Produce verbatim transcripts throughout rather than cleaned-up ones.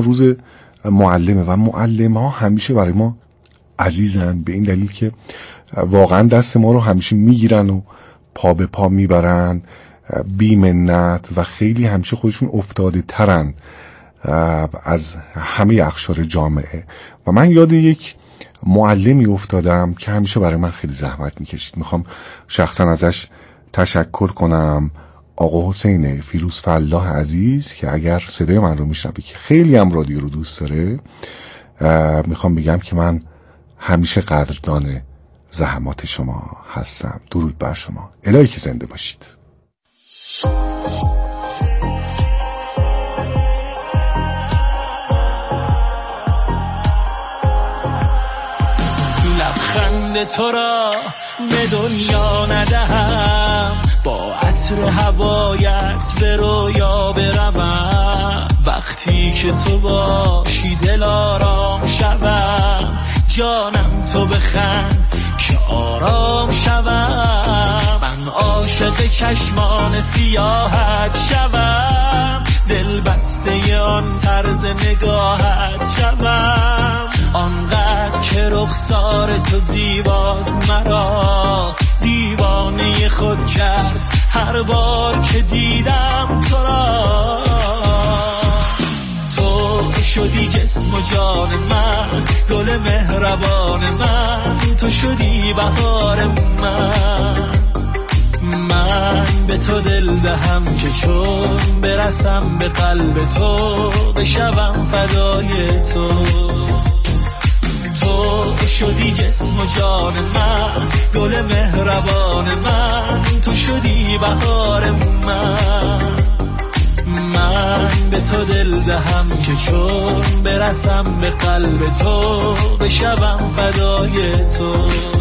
روز معلمه و معلم ها همیشه برای ما عزیزن، به این دلیل که واقعا دست ما رو همیشه میگیرن و پا به پا میبرن بی منت و خیلی همیشه خودشون افتاده ترن از همه اقشار جامعه. و من یاد یک معلمی افتادم که همیشه برای من خیلی زحمت میکشید. میخوام شخصا ازش تشکر کنم، آقا حسین فیروز فلاح عزیز، که اگر صدای من رو میشنوی که خیلی هم رادیو رو دوست داره، میخوام بگم که من همیشه قدردان زحمات شما هستم. درود بر شما. الهی که زنده باشید. لبخند تو را به دنیا ندهم، با عطر هوایت به رویا بروم. وقتی که تو باشی دل آرام شوم، جانم تو بخند که آرام شوم. من عاشق چشمان سیاحت شوم، دل بسته آن طرز نگاهت شوم. آنقدر که رخسار تو زیباست مرا دیوانه خود کرد هر بار که دیدم تو را. تو شدی جسم و جان من، گل مهربان من، تو شدی بهار من. من به تو دل دهم که چون برسم به قلب تو بشوم فدای تو. تو شدی جسم و جان من، گل مهربان من، تو شدی بهار من. من به تو دل دهم که چون برسم به قلب تو بشوم فدای تو.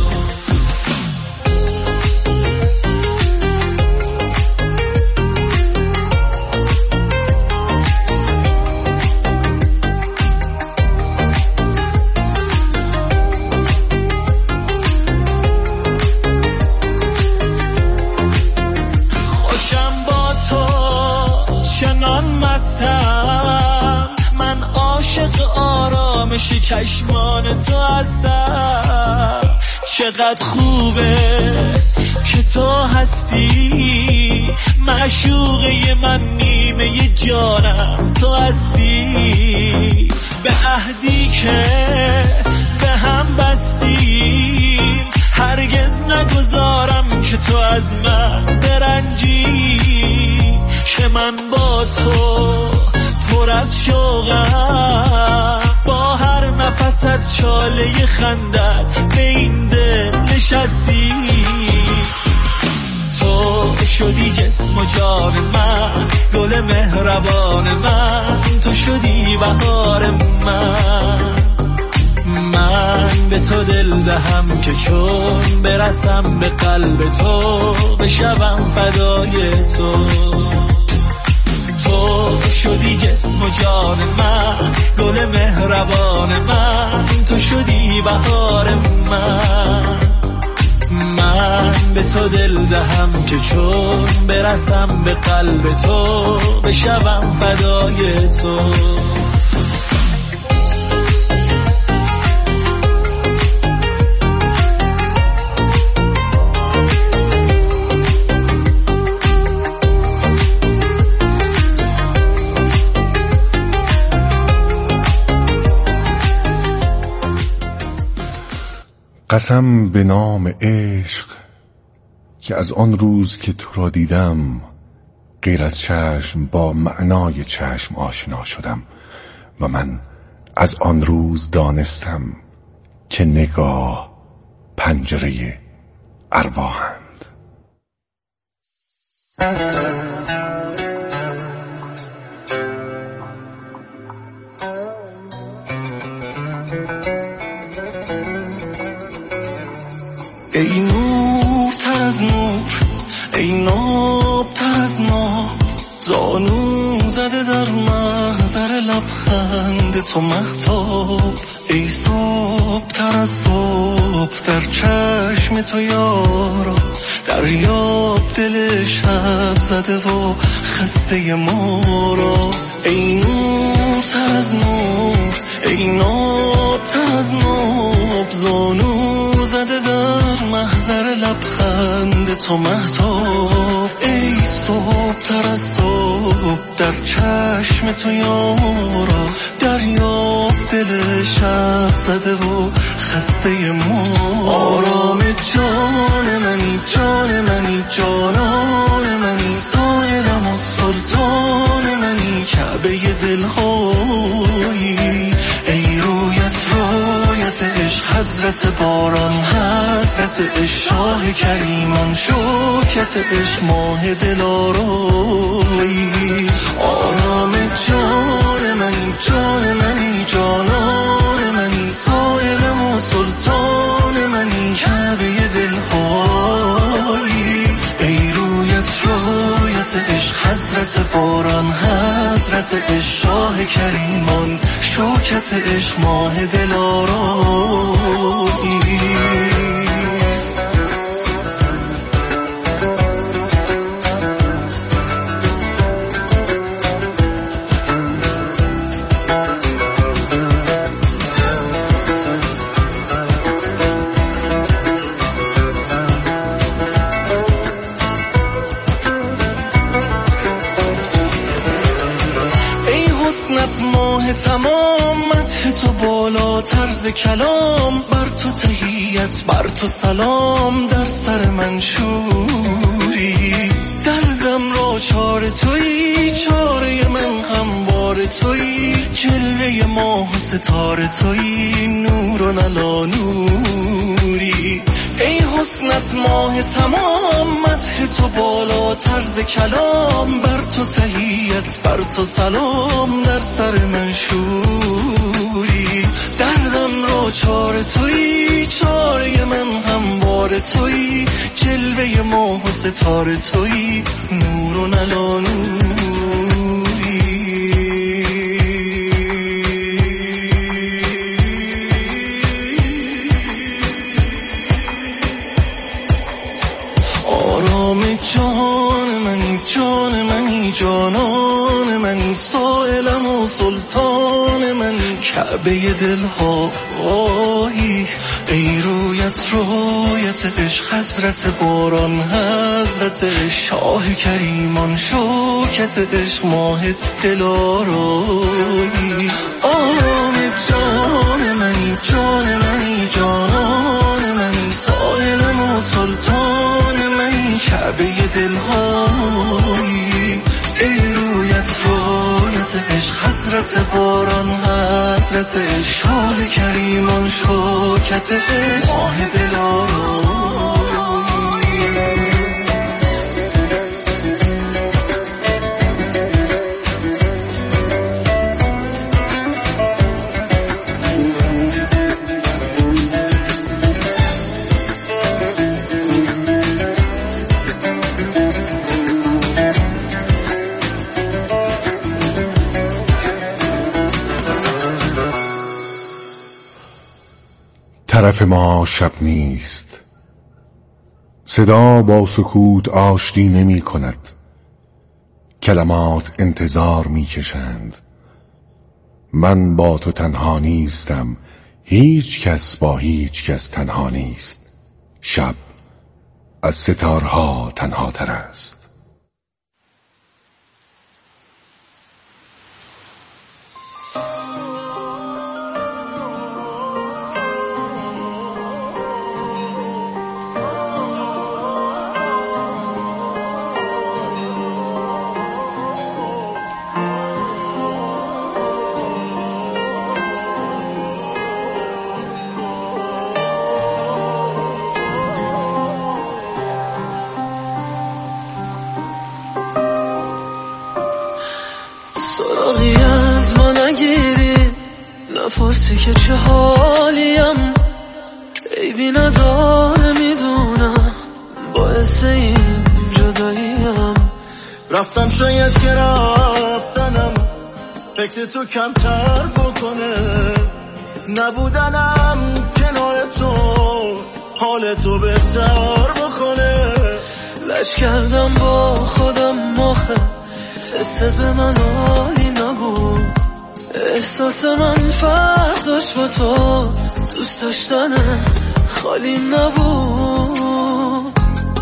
چشمان تو هستم، چقدر خوبه که تو هستی. معشوقه من، نیمه جانم تو هستی. به عهدی که به هم بستیم هرگز نگذارم که تو از من برنجی. که من با تو پر از شوقم، با هر نفست چاله خندت به این دل نشستی. تو شدی جسم و جان من، گل مهربان من، تو شدی بهار من. من به تو دل دهم که چون برسم به قلب تو بشوم فدای تو. تو شدی جسم و جان من، گل مهربان من، تو شدی بهار من. من به تو دل دهم که چون برسم به قلب تو بشوم فدای تو. قسم به نام عشق که از آن روز که تو را دیدم غیر از چشم با معنای چشم آشنا شدم. و من از آن روز دانستم که نگاه پنجره ارواحند. ای نور تر از نور، ای ناب تر از ناب، زانو زده در محضر لبخند تو مهتاب. ای صبح تر از صبح در چشم تو یارا، دریاب دل شب زده و خسته ما را. ای نورتر از نور، ای نابتر از ناب، زانو زده در محضر لبخند تو مهتاب. ای صبحتر از صبح در چشم تو یارا، دریاب دل شب زده و خسته ما. آرام جان منی، جان منی، جانان منی، سایلم و سلطان منی، کعبه دلهایی. ای رویت رویت عشق، حضرت باران حضرت عشق، شاه کریمان شوکت عشق، ماه دلارایی. آرام جان منی، جان منی، جانان منی، سائلم و سلطان منی، کعبه دلهایی. ای رویت رویت عشق، حضرت باران حضرت عشق، شاه کریمان شوکت عشق، ماه دلارایی. ماه تمام، مدح تو بالا طرز کلام، بر تو تحیت بر تو سلام، در سر منشوری. دردم را چاره تویی، چاره من هموار تویی، جلوه ماه و ستاره تویی، نور و نلا نوری. ای حسنت ماه تمام، مدح تو بالا طرز کلام، بر تو تحیت بر تو سلام، در سر منشوری. دردم را چاره تویی، چاره من هموار تویی، جلوه ماه و ستاره تویی، نور و نلا نوری. جان منی، جان منی، جانان منی، سائلم و سلطان منی، کعبه دلهایی. ای رویت رویت عشق، حضرت باران حضرت عشق، شاه کریمان شوکت عشق، ماه دلارایی. آرام جان منی، جان منی، جانان منی، سائلم و سلطان منی، کعبه دلهایی. ای رویت رویت عشق، حضرت باران حضرت عشق، شاه کریمان شوکت عشق، ماه دلارایی. طرف ما شب نیست، صدا با سکوت آشتی نمی کند، کلمات انتظار می کشند. من با تو تنها نیستم، هیچ کس با هیچ کس تنها نیست. شب از ستارها تنها تر است. سراغی از ما نگیری، نپرسی که چه حالیم، عیبی نداره میدونم، باعث این جداییم. رفتم شاید که رفتنم فکر تو کمتر بکنه، نبودنم کنار تو حال تو بهتر بکنه. لش کردم با خودم مخه، حس به من عالی نبود، احساس من فرق داشت با تو، دوست داشتن خالی نبود.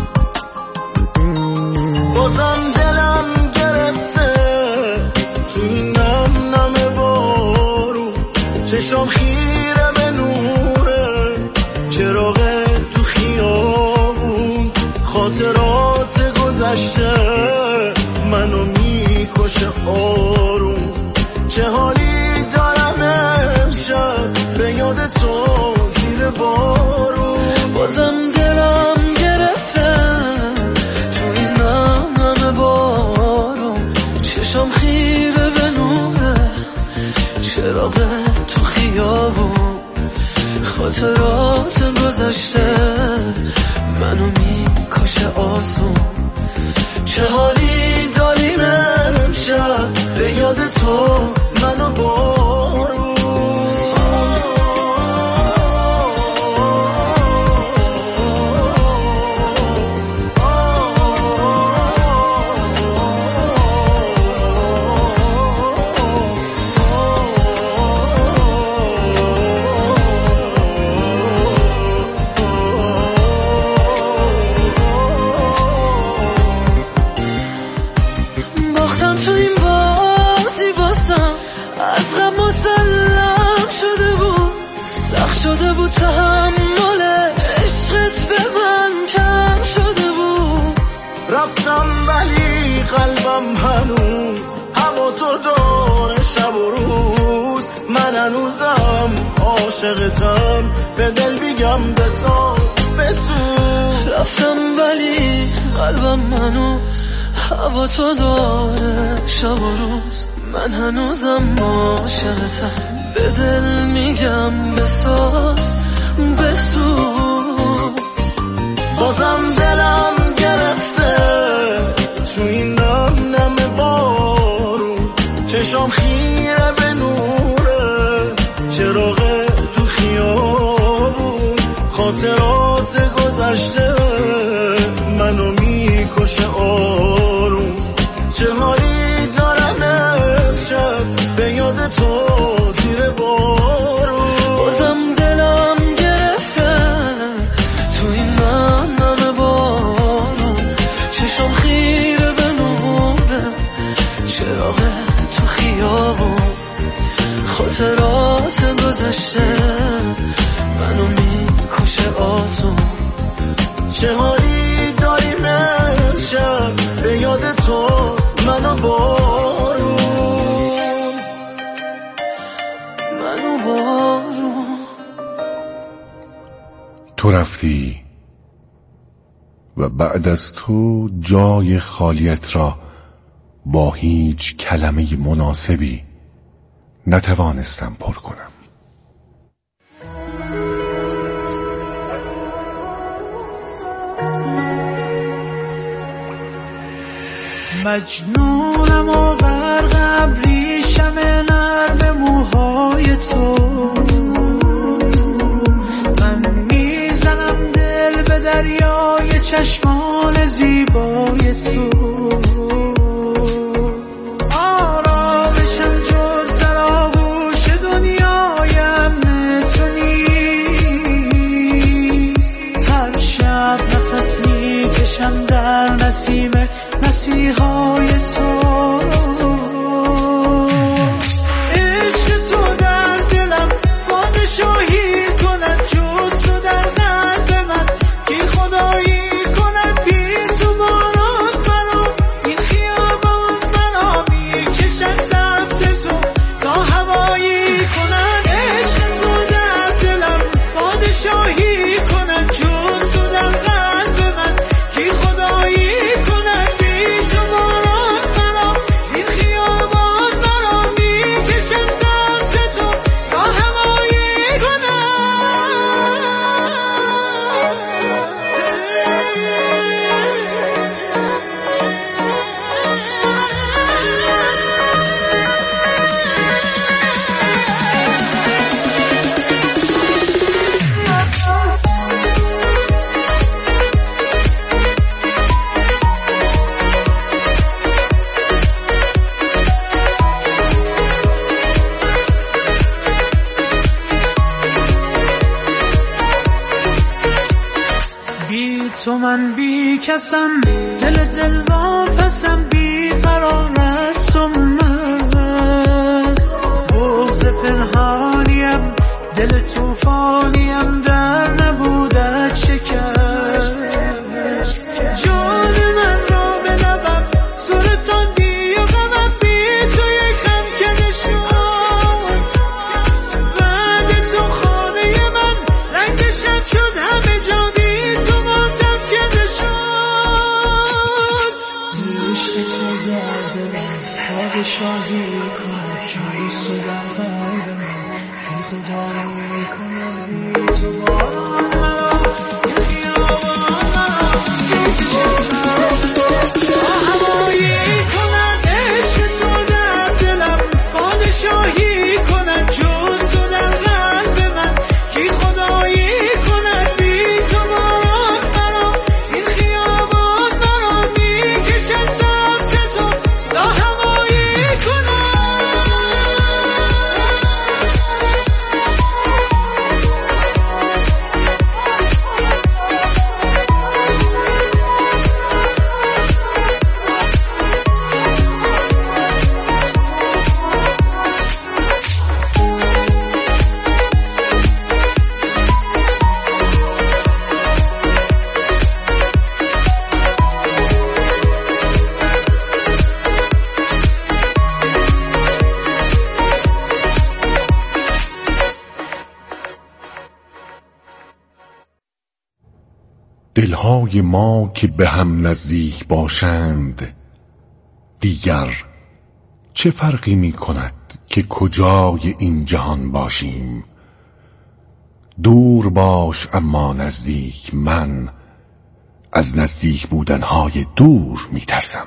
بازم دلم گرفته تو این نم نم بارو، چشم خیره به نوره چراغ تو خیابون، خاطرات گذشته منو میکشه آروم. چه حالی دارم امشب به یاد تو زیر بارون. بازم دلم گرفته تو این نم نم بارون، چشم خیره به نوره چراغ تو خیابون، خاطرات گذشته منو میکشه آسون. چه حالی داریم امشب به یاد تو منو بارون. شده بود تحمل عشقت به من کم شده بود. رفتم ولی قلبم هنوز هوا تو داره شب و روز. من هنوزم عاشقتم، به دل میگم بساز بسوز. رفتم ولی قلبم هنوز هوا تو داره شب و روز. من هنوزم عاشقتم، به دل میگم بساز بسوز. بازم دلم گرفته تو این نم نم بارون، چشم خیره به نوره چراغ تو خیابون، خاطرات گذشته منو میکشه آروم. چه حالی دارم امشب به یاد تو زیر بارون. بازم دلم گرفته تو این نم نم بارون، چشم خیره به نوره چراغ تو خیابون، خاطرات گذشته منو میکشه آسون. چه حالی داریم امشب به یاد تو منو بارون، منو بارون. تو رفتی و بعد از تو جای خالیت را با هیچ کلمه مناسبی نتوانستم پر کنم. مجنونم و غرق ابریشم نرم موهای تو، من میزنم دل به دریای چشمان زیبای تو. آرامشم جز در آغوش دنیای امن تو نیست. هر شب نفس میکشم در نسیم مسیحای تو. عشق تو در دلم پادشاهی کند، جز تو در قلب من کی خدایی کند. بی تو باران مرا این خیال تو من بی کسم، دل دل واپسم، بی قرار است و مست، بغض پنهانیم، دل توفانیم، در نبودت شکست. جان من را به لبم تو رساندی و غمم بی تو یکم کده شد. بعد تو خانه من رنگ شب شد، همه جا بی تو ماتم کده شد. عشق تو در دلم پادشاهی کن، جایی تو در قلب من، بی تو دارم میکنم، بی تو باران مرا، این خیابان مرا میکشد هوایی کند. عشق تو در دلم پادشاهی کند، جز تو در قلب من کی خدایی کند. بی تو باران مرا، این خیابان مرا میکشد سمت تو تا هوایی کند. دلهای ما که به هم نزدیک باشند، دیگر چه فرقی می کند که کجای این جهان باشیم. دور باش اما نزدیک، من از نزدیک بودنهای دور می ترسم.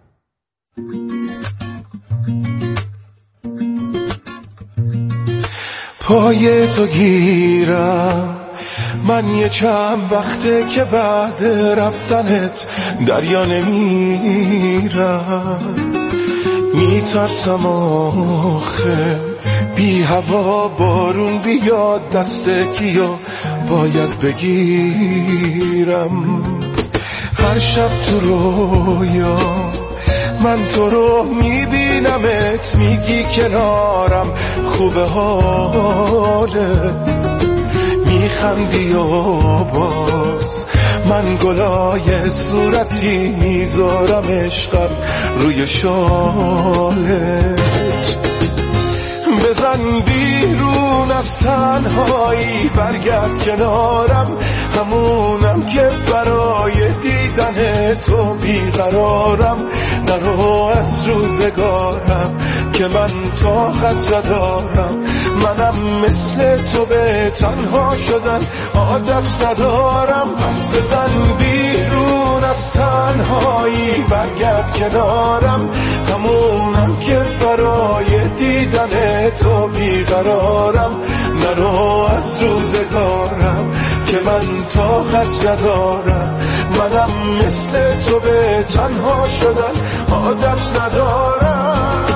پای تو گیرم من یه چند وقته که بعد رفتنت دریا نمیرم. میترسم آخه بی هوا بارون بیاد، دست کیو باید بگیرم. هر شب تو رویا من تو رو میبینمت، میگی کنارم خوبه حالت، میخندی و باز من گلای صورتی میذارم عشقم روی شالت. بزن بیرون از تنهایی، برگرد کنارم، همونم که برای دیدن تو بیقرارم. نرو از روزگارم که من طاقت ندارم، منم مثل تو به تنها شدن عادت ندارم. پس بزن بیرون از تنهایی، برگرد کنارم، همونم که برای دیدن تو بیقرارم. نرو از روزگارم که من طاقت ندارم، منم مثل تو به تنها شدن عادت ندارم.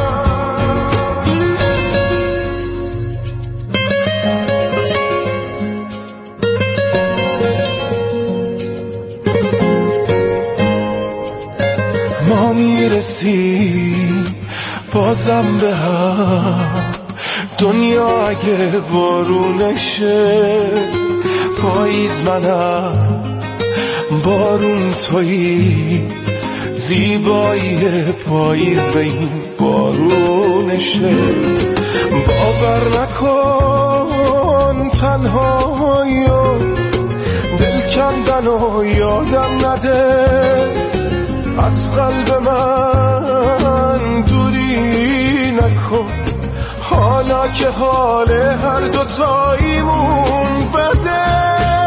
ما میرسیم بازم به هم، دنیا اگه وارونشه، پاییز منم بارون تویی، زیبایی پاییز به این بارونشه. باور نکن تنهایی و دل کندن و یادم نده، از قلب من دوری نکن، حالا که حال هر دوتاییمون بده.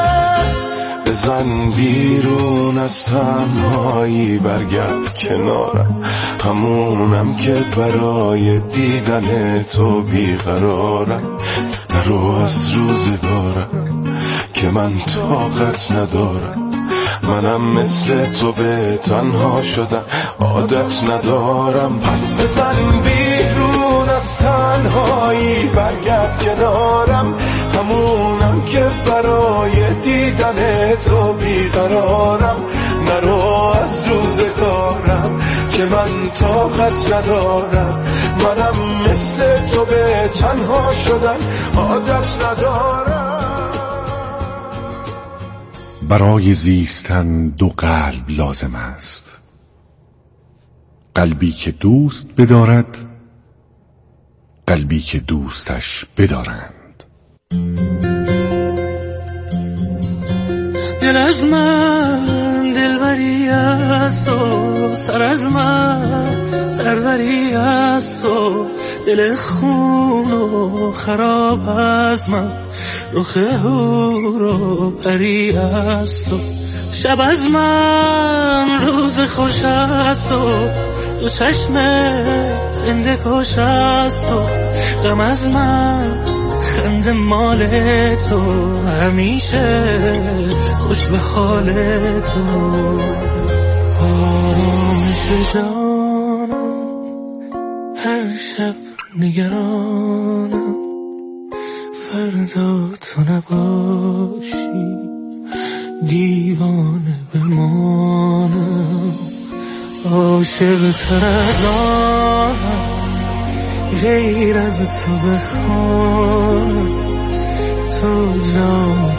بزن بیرون از تنهایی، برگرد کنارم، همونم که برای دیدن تو بیقرارم. نرو از روزگارم که من طاقت ندارم، منم مثل تو به تنها شدن عادت ندارم. پس بزن بیرون از تنهایی، برگرد کنارم، همونم که برای دیدن دیدن تو بیقرارم، نرو از روزگارم که من طاقت ندارم. منم مثل تو به تنها شدن عادت ندارم. برای زیستن دو قلب لازم است، قلبی که دوست بدارد، قلبی که دوستش بدارند. دل از من دلبری است و سر از من سروری است و دل خون و خراب از من رخ هور و پری است و شب از من روز خوش است و دو چشم زنده کش است و غم از من خنده مال تو، همیشه خوش به حال تو. آرامش جانم هر شب نگرانم، فردا تو نباشی دیوانه بمانم. عاشق تر از آنم غیر از تو بخوانم، تو جان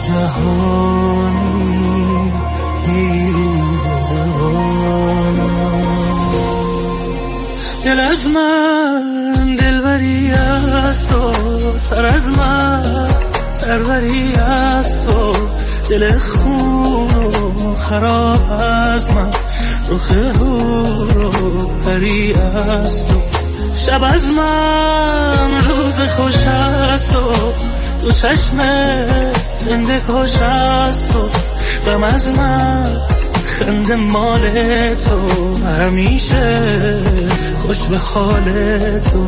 جهانی دیروز روانم. دل از من دلبری است و سر از من سروری است و دل خون و خراب از من رخ هور و پری است و شب از من روز خوش است و دو چشم زنده کش است و غم از من خنده مال تو، همیشه خوش به حال تو.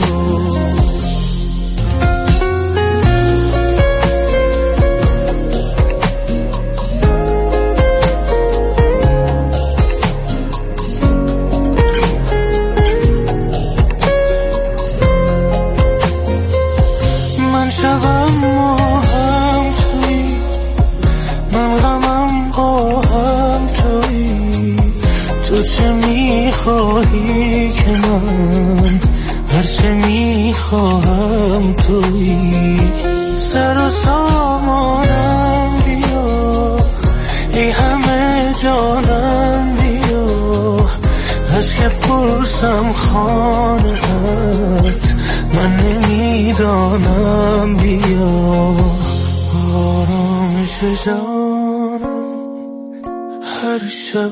من شبم ماهم توی، من غمم قاهم توی، تو چه میخواهی که من هرچه میخواهم توی. سر و سامانم بیا ای همه جانم بیا، از که پرسم خانه‌ات من نمیدانم بیا. آرامش جانم هر شب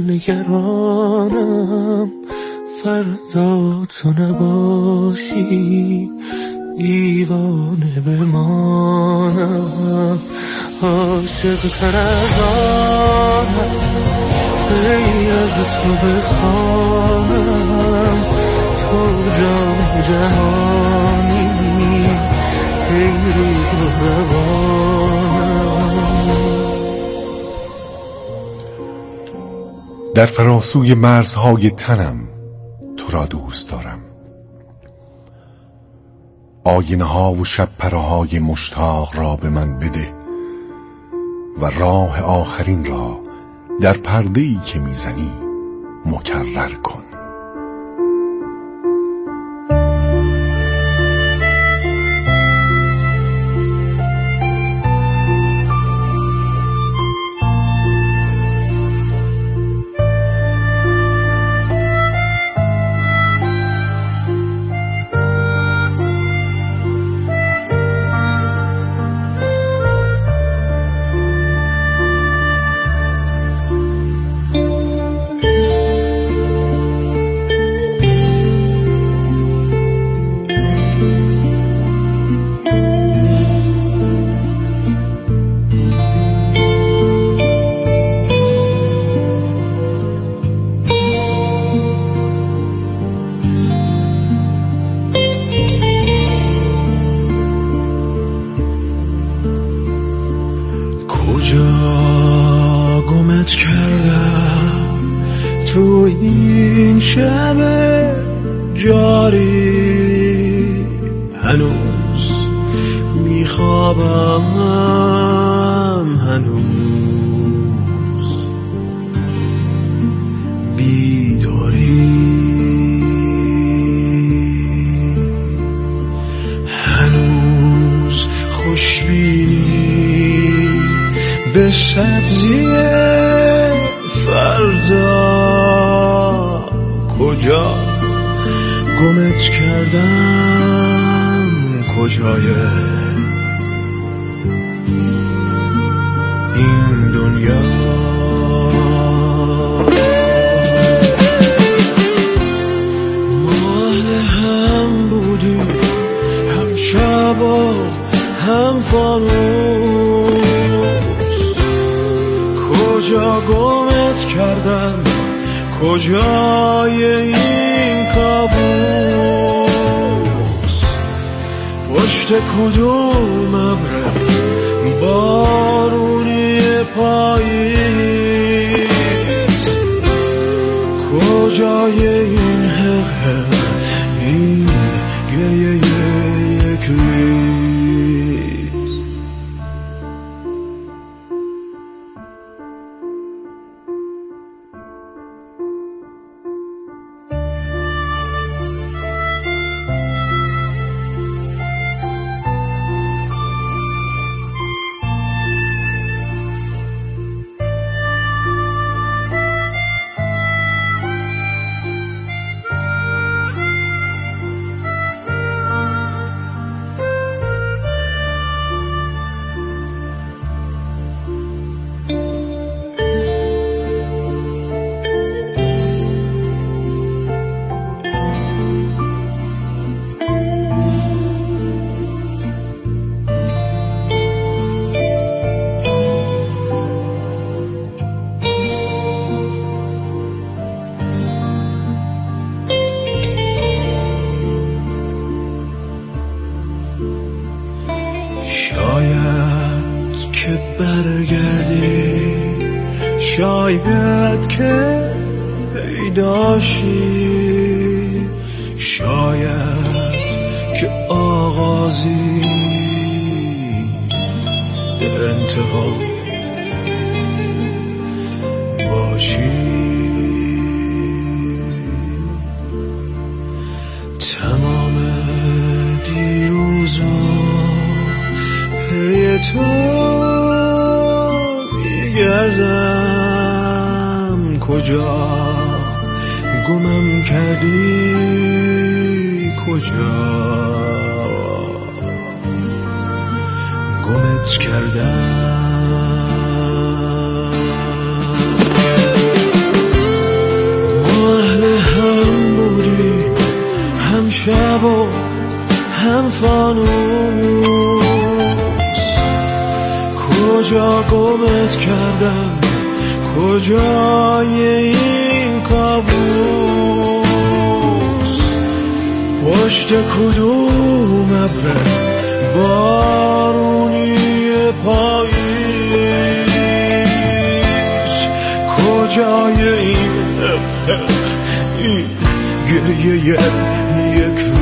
نگرانم، فردا تو نباشی دیوانه بمانم. عاشق تر از آنم غیر از تو بخوانم، تو جان جهانی ای روح روانم. در فراسوی مرزهای تنم تو را دوست دارم، آینه ها و شب پرهای مشتاق را به من بده و راه آخرین را در پرده‌ای که میزنی مکرر کن. کجا گمت کردم تو این شب جاری، هنوز میخوابم هم هنوز بیداری، هنوز خوشبینی به سبزی فردا. کجا گمت کردم، کجای این دنیا؟ ما اهل هم بودیم، هم شب و هم فانوس. کجا گمت کردم، کجای این کابوس؟ پشت کدوم ابر بارونی پاییز؟ کجای این حق حق این گریه یک ریز؟ شاید که برگردی، شاید که پیداشی، شاید که آغازی در انتها باشی. تمام دیروزا پی تو میگردم، کجا گمم کردی، کجا گمت کردم؟ ما اهل هم بودیم، هم شب و هم فانوس. کجا گمت کردم، کجای این کابوس؟ پشت کدوم ابر بارونی پاییز؟ کجای این این گریه یک ریز؟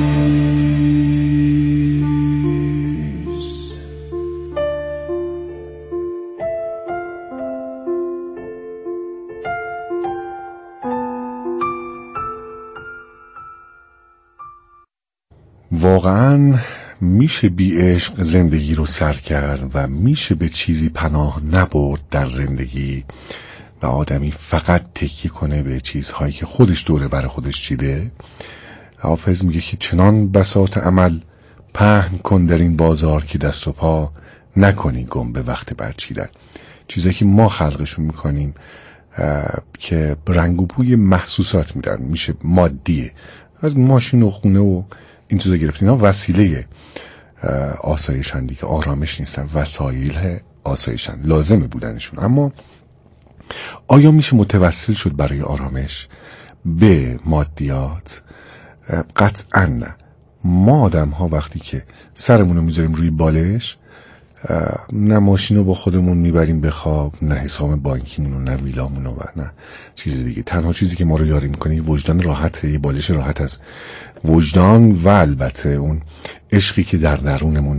واقعا میشه بی عشق زندگی رو سر کرد و میشه به چیزی پناه نبرد در زندگی و آدمی فقط تکیه کنه به چیزهایی که خودش دوره بر خودش چیده. حافظ میگه که چنان بساط عمل پهن کن در این بازار که دست و پا نکنی گم به وقت برچیدن. چیزایی که ما خلقشون میکنیم که رنگ و بوی محسوسات میدن، میشه مادیه، از ماشین و خونه و این چیزا گرفتین ها وسیله آسایشن دیگه، آرامش نیستن، وسایل آسایشن، لازمه بودنشون. اما آیا میشه متوسل شد برای آرامش به مادیات؟ قطعا نه. ما آدم ها وقتی که سرمون رو میذاریم روی بالش، نه ماشین رو با خودمون میبریم به خواب، نه حساب بانکیمون، نه ویلامون و نه چیز دیگه. تنها چیزی که ما رو یاری میکنه وجدان راحته، یه بالش راحت از وجدان و البته اون عشقی که در درونمون